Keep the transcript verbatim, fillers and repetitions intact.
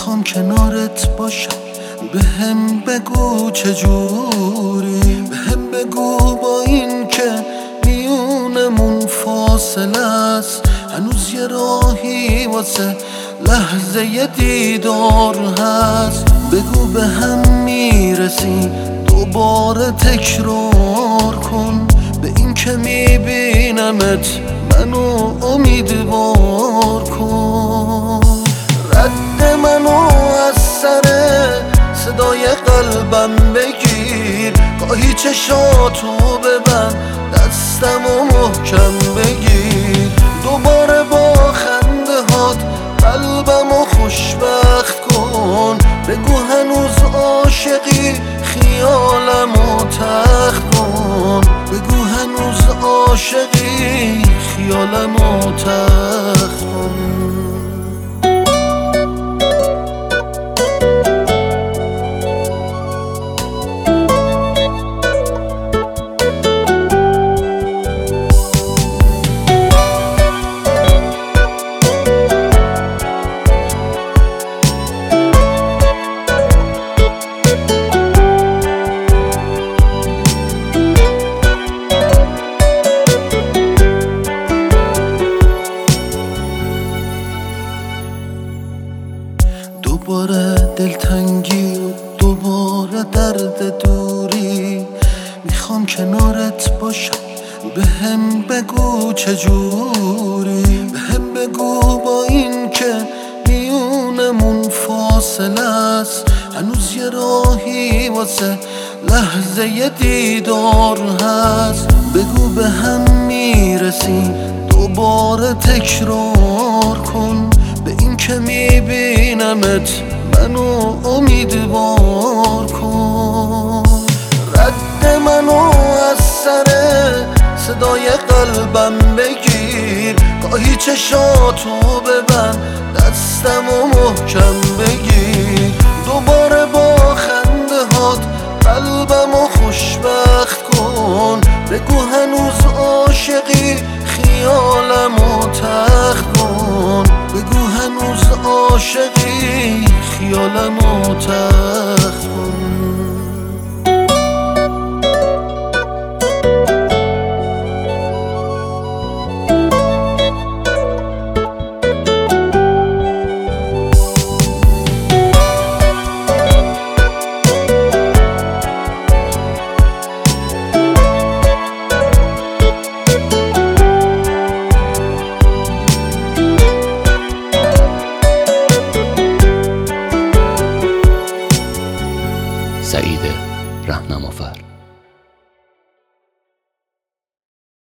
میخوام کنارت باشم، به هم بگو چجوری، به هم بگو با این که میونمون فاصله است، هنوز یه راهی واسه لحظه دیدار هست. بگو به هم میرسی، دوباره تکرار کن به این که میبینمت منو امیدوار کن. رد منو از سر صدای قلبم بگیر، گاهی چشاتو ببند، دستمو محکم بگیر، دوباره با خنده هات قلبمو خوشبخت کن. بگو هنوز عاشقی، خیالمو تخت کن. بگو هنوز عاشقی، خیالمو تخت کن. دوباره دلتنگی و دوباره درد دوری، میخوام کنارت باشم، به هم بگو چجوری، به هم بگو با این که میونمون فاصله است، هنوز یه راهی واسه لحظه دیدار هست. بگو به هم میرسی، دوباره تکرار کن به این که میبینمت منو امیدوار کن. رد منو از سر صدای قلبم بگیر، گاهی چشاتو ببند، دستمو محکم بگیر، دوباره با خنده هات قلبمو خوشبخت کن. بگو هنوز عاشقی، خیالمو تخت کن. بگو هنوز عاشقی، خیالمو تخت کن. سعید رهنما.